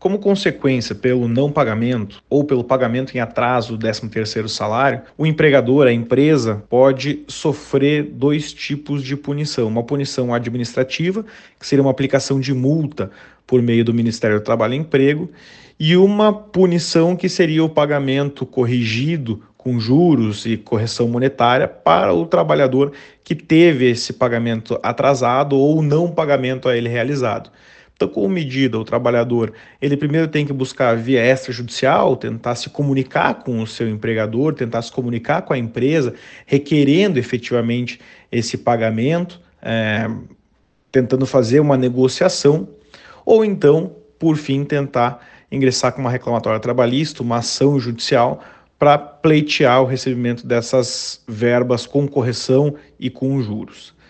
Como consequência, pelo não pagamento ou pelo pagamento em atraso do 13º salário, o empregador, a empresa, pode sofrer dois tipos de punição. Uma punição administrativa, que seria uma aplicação de multa por meio do Ministério do Trabalho e Emprego, e uma punição que seria o pagamento corrigido com juros e correção monetária para o trabalhador que teve esse pagamento atrasado ou não pagamento a ele realizado. Então, como medida, o trabalhador, ele primeiro tem que buscar via extrajudicial, tentar se comunicar com o seu empregador, tentar se comunicar com a empresa, requerendo efetivamente esse pagamento, tentando fazer uma negociação, ou então, por fim, tentar ingressar com uma reclamatória trabalhista, uma ação judicial, para pleitear o recebimento dessas verbas com correção e com juros.